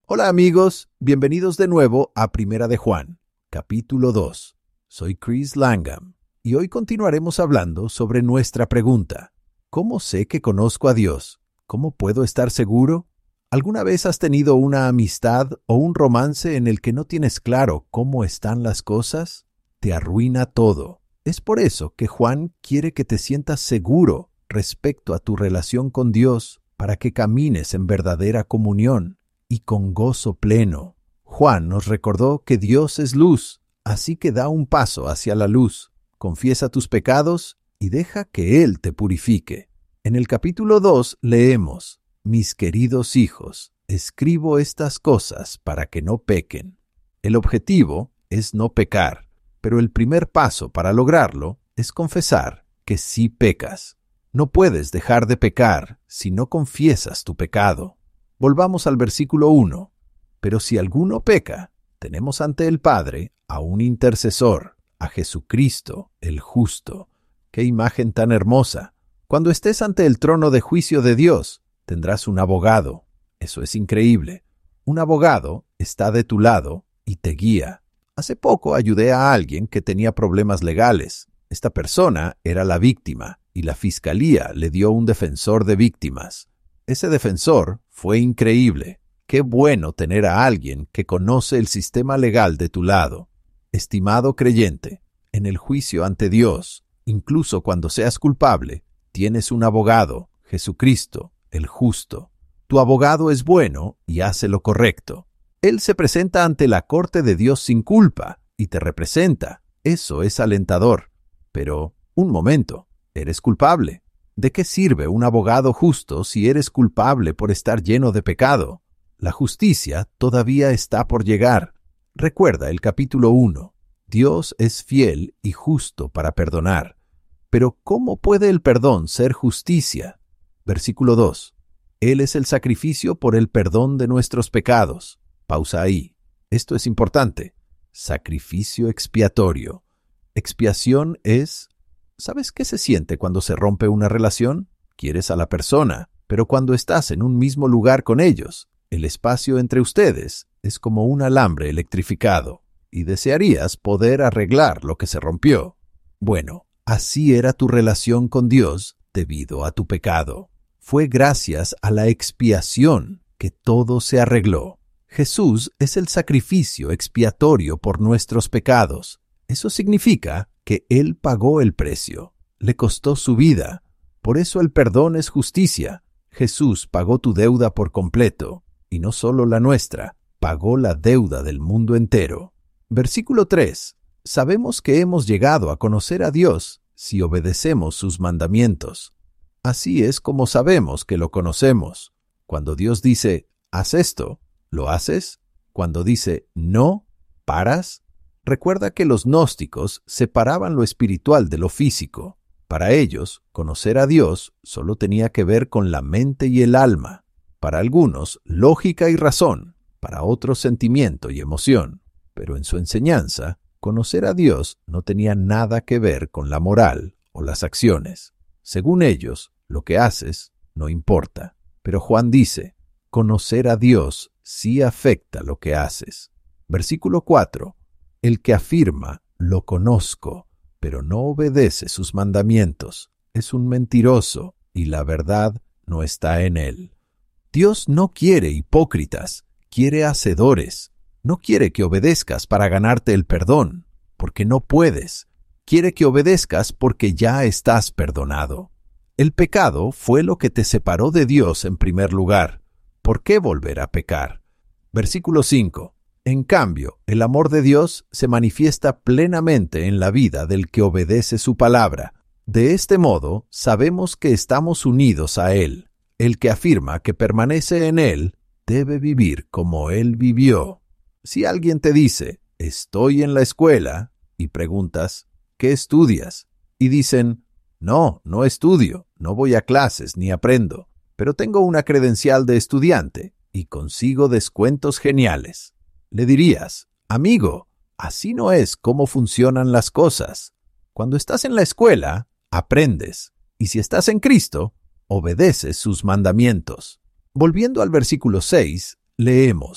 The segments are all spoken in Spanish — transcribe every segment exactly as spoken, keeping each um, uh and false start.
Hola amigos, bienvenidos de nuevo a Primera de Juan, capítulo dos. Soy Chris Langham y hoy continuaremos hablando sobre nuestra pregunta. ¿Cómo sé que conozco a Dios? ¿Cómo puedo estar seguro? ¿Alguna vez has tenido una amistad o un romance en el que no tienes claro cómo están las cosas? Te arruina todo. Es por eso que Juan quiere que te sientas seguro respecto a tu relación con Dios para que camines en verdadera comunión y con gozo pleno. Juan nos recordó que Dios es luz, así que da un paso hacia la luz, confiesa tus pecados y deja que Él te purifique. En el capítulo dos leemos: Mis queridos hijos, escribo estas cosas para que no pequen. El objetivo es no pecar, pero el primer paso para lograrlo es confesar que sí pecas. No puedes dejar de pecar si no confiesas tu pecado. Volvamos al versículo uno. Pero si alguno peca, tenemos ante el Padre a un intercesor, a Jesucristo el justo. ¡Qué imagen tan hermosa! Cuando estés ante el trono de juicio de Dios, tendrás un abogado. Eso es increíble. Un abogado está de tu lado y te guía. Hace poco ayudé a alguien que tenía problemas legales. Esta persona era la víctima y la fiscalía le dio un defensor de víctimas. Ese defensor fue increíble. Qué bueno tener a alguien que conoce el sistema legal de tu lado. Estimado creyente, en el juicio ante Dios, incluso cuando seas culpable, tienes un abogado, Jesucristo, el justo. Tu abogado es bueno y hace lo correcto. Él se presenta ante la corte de Dios sin culpa y te representa. Eso es alentador. Pero, un momento, eres culpable. ¿De qué sirve un abogado justo si eres culpable por estar lleno de pecado? La justicia todavía está por llegar. Recuerda el capítulo uno. Dios es fiel y justo para perdonar. Pero ¿cómo puede el perdón ser justicia? Versículo dos. Él es el sacrificio por el perdón de nuestros pecados. Pausa ahí. Esto es importante. Sacrificio expiatorio. Expiación es... ¿Sabes qué se siente cuando se rompe una relación? Quieres a la persona, pero cuando estás en un mismo lugar con ellos, el espacio entre ustedes es como un alambre electrificado, y desearías poder arreglar lo que se rompió. Bueno, así era tu relación con Dios debido a tu pecado. Fue gracias a la expiación que todo se arregló. Jesús es el sacrificio expiatorio por nuestros pecados. Eso significa que Él pagó el precio. Le costó su vida. Por eso el perdón es justicia. Jesús pagó tu deuda por completo. Y no solo la nuestra, pagó la deuda del mundo entero. Versículo tres. Sabemos que hemos llegado a conocer a Dios si obedecemos sus mandamientos. Así es como sabemos que lo conocemos. Cuando Dios dice, haz esto, ¿lo haces? Cuando dice, no, ¿paras? Recuerda que los gnósticos separaban lo espiritual de lo físico. Para ellos, conocer a Dios solo tenía que ver con la mente y el alma. Para algunos, lógica y razón. Para otros, sentimiento y emoción. Pero en su enseñanza, conocer a Dios no tenía nada que ver con la moral o las acciones. Según ellos, lo que haces no importa. Pero Juan dice, conocer a Dios sí afecta lo que haces. Versículo cuatro. El que afirma, lo conozco, pero no obedece sus mandamientos, es un mentiroso y la verdad no está en él. Dios no quiere hipócritas, quiere hacedores. No quiere que obedezcas para ganarte el perdón, porque no puedes. Quiere que obedezcas porque ya estás perdonado. El pecado fue lo que te separó de Dios en primer lugar. ¿Por qué volver a pecar? Versículo cinco. En cambio, el amor de Dios se manifiesta plenamente en la vida del que obedece su palabra. De este modo, sabemos que estamos unidos a Él. El que afirma que permanece en Él debe vivir como Él vivió. Si alguien te dice, estoy en la escuela, y preguntas, ¿qué estudias? Y dicen, no, no estudio, no voy a clases ni aprendo, pero tengo una credencial de estudiante y consigo descuentos geniales. Le dirías, amigo, así no es cómo funcionan las cosas. Cuando estás en la escuela, aprendes, y si estás en Cristo, obedeces sus mandamientos. Volviendo al versículo seis, leemos,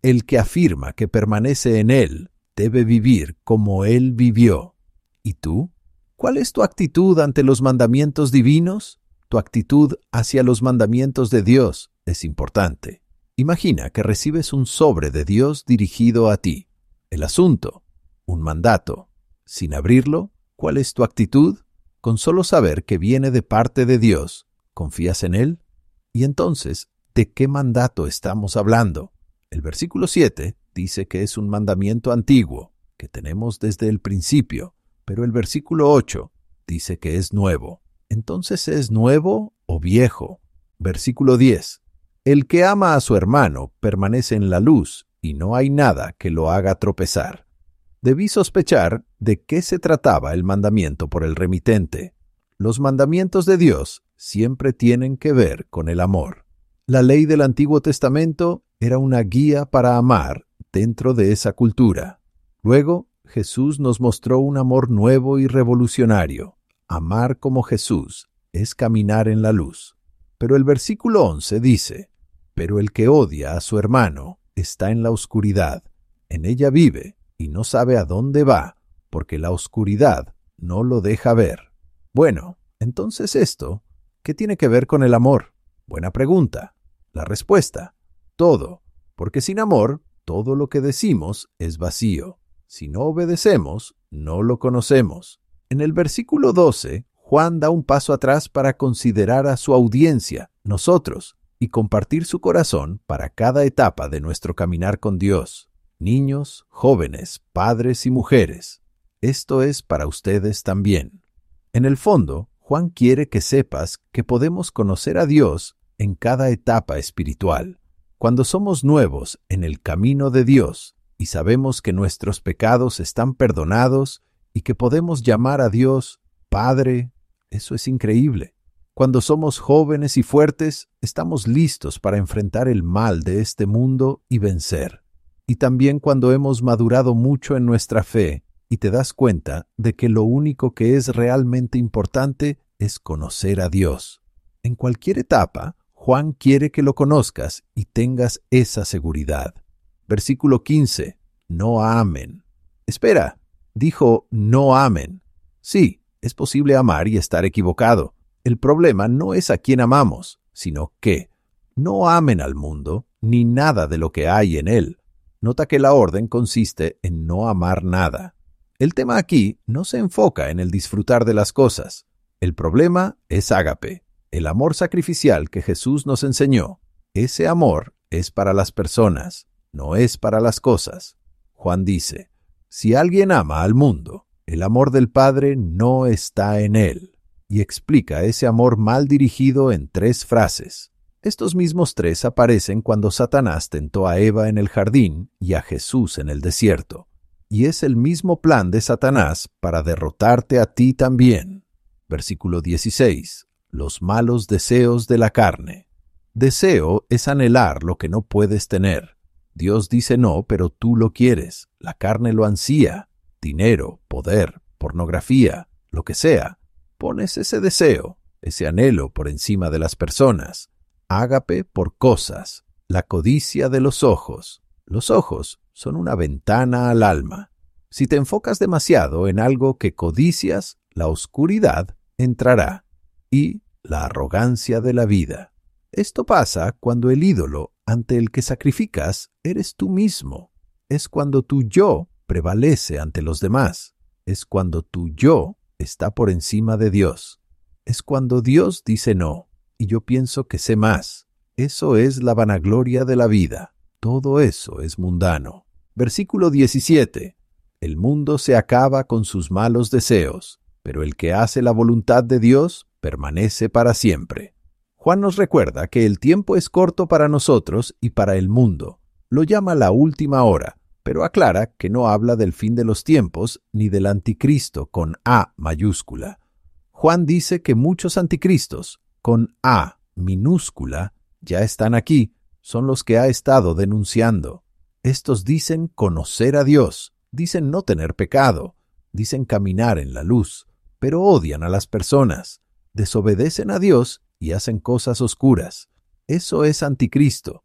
El que afirma que permanece en Él debe vivir como Él vivió. ¿Y tú? ¿Cuál es tu actitud ante los mandamientos divinos? Tu actitud hacia los mandamientos de Dios es importante. Imagina que recibes un sobre de Dios dirigido a ti. El asunto, un mandato. Sin abrirlo, ¿cuál es tu actitud? Con solo saber que viene de parte de Dios, ¿confías en Él? Y entonces, ¿de qué mandato estamos hablando? El versículo siete dice que es un mandamiento antiguo, que tenemos desde el principio, pero el versículo ocho dice que es nuevo. Entonces, ¿es nuevo o viejo? Versículo diez. El que ama a su hermano permanece en la luz, y no hay nada que lo haga tropezar. Debí sospechar de qué se trataba el mandamiento por el remitente. Los mandamientos de Dios siempre tienen que ver con el amor. La ley del Antiguo Testamento era una guía para amar dentro de esa cultura. Luego, Jesús nos mostró un amor nuevo y revolucionario. Amar como Jesús es caminar en la luz. Pero el versículo once dice, «Pero el que odia a su hermano está en la oscuridad. En ella vive y no sabe a dónde va, porque la oscuridad no lo deja ver». Bueno, entonces esto, ¿qué tiene que ver con el amor? Buena pregunta. La respuesta, todo, porque sin amor, todo lo que decimos es vacío. Si no obedecemos, no lo conocemos. En el versículo doce, Juan da un paso atrás para considerar a su audiencia, nosotros, y compartir su corazón para cada etapa de nuestro caminar con Dios. Niños, jóvenes, padres y mujeres. Esto es para ustedes también. En el fondo, Juan quiere que sepas que podemos conocer a Dios en cada etapa espiritual. Cuando somos nuevos en el camino de Dios y sabemos que nuestros pecados están perdonados y que podemos llamar a Dios Padre, eso es increíble. Cuando somos jóvenes y fuertes, estamos listos para enfrentar el mal de este mundo y vencer. Y también cuando hemos madurado mucho en nuestra fe y te das cuenta de que lo único que es realmente importante es conocer a Dios. En cualquier etapa, Juan quiere que lo conozcas y tengas esa seguridad. Versículo quince. No amen. Espera, dijo no amen. Sí, es posible amar y estar equivocado. El problema no es a quién amamos, sino que no amen al mundo ni nada de lo que hay en él. Nota que la orden consiste en no amar nada. El tema aquí no se enfoca en el disfrutar de las cosas. El problema es ágape, el amor sacrificial que Jesús nos enseñó. Ese amor es para las personas, no es para las cosas. Juan dice, si alguien ama al mundo, el amor del Padre no está en él. Y explica ese amor mal dirigido en tres frases. Estos mismos tres aparecen cuando Satanás tentó a Eva en el jardín y a Jesús en el desierto. Y es el mismo plan de Satanás para derrotarte a ti también. Versículo dieciséis. Los malos deseos de la carne. Deseo es anhelar lo que no puedes tener. Dios dice no, pero tú lo quieres. La carne lo ansía. Dinero, poder, pornografía, lo que sea. Pones ese deseo, ese anhelo por encima de las personas. Ágape por cosas. La codicia de los ojos. Los ojos son una ventana al alma. Si te enfocas demasiado en algo que codicias, la oscuridad entrará. Y la arrogancia de la vida. Esto pasa cuando el ídolo ante el que sacrificas eres tú mismo. Es cuando tu yo prevalece ante los demás. Es cuando tu yo está por encima de Dios. Es cuando Dios dice no, y yo pienso que sé más. Eso es la vanagloria de la vida. Todo eso es mundano. Versículo diecisiete. El mundo se acaba con sus malos deseos, pero el que hace la voluntad de Dios permanece para siempre. Juan nos recuerda que el tiempo es corto para nosotros y para el mundo. Lo llama la última hora, pero aclara que no habla del fin de los tiempos ni del anticristo con A mayúscula. Juan dice que muchos anticristos con A minúscula ya están aquí, son los que ha estado denunciando. Estos dicen conocer a Dios, dicen no tener pecado, dicen caminar en la luz, pero odian a las personas, desobedecen a Dios y hacen cosas oscuras. Eso es anticristo.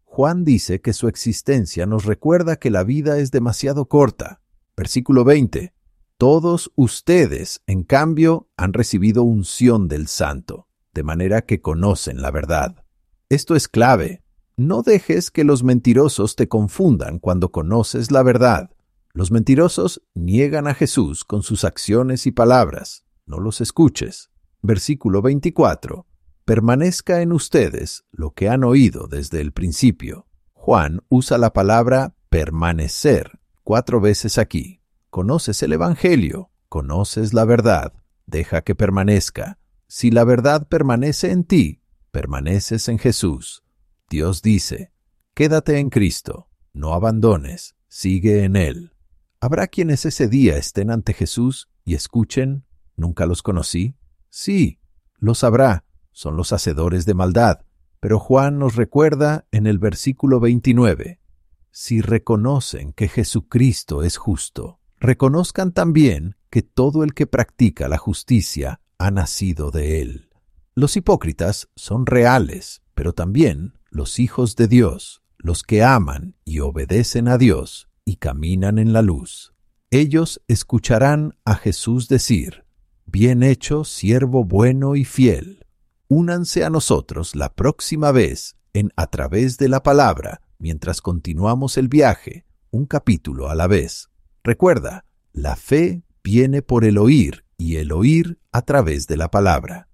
Juan dice que su existencia nos recuerda que la vida es demasiado corta. Versículo veinte. Todos ustedes, en cambio, han recibido unción del Santo, de manera que conocen la verdad. Esto es clave. No dejes que los mentirosos te confundan cuando conoces la verdad. Los mentirosos niegan a Jesús con sus acciones y palabras. No los escuches. Versículo veinticuatro. Permanezca en ustedes lo que han oído desde el principio. Juan usa la palabra permanecer cuatro veces aquí. Conoces el Evangelio, conoces la verdad, deja que permanezca. Si la verdad permanece en ti, permaneces en Jesús. Dios dice, quédate en Cristo, no abandones, sigue en Él. ¿Habrá quienes ese día estén ante Jesús y escuchen, ¿nunca los conocí? Sí, los habrá, son los hacedores de maldad. Pero Juan nos recuerda en el versículo veintinueve, si reconocen que Jesucristo es justo, reconozcan también que todo el que practica la justicia ha nacido de Él. Los hipócritas son reales, pero también los hijos de Dios, los que aman y obedecen a Dios y caminan en la luz. Ellos escucharán a Jesús decir, bien hecho, siervo bueno y fiel. Únanse a nosotros la próxima vez en A Través de la Palabra, mientras continuamos el viaje, un capítulo a la vez. Recuerda, la fe viene por el oír y el oír a través de la palabra.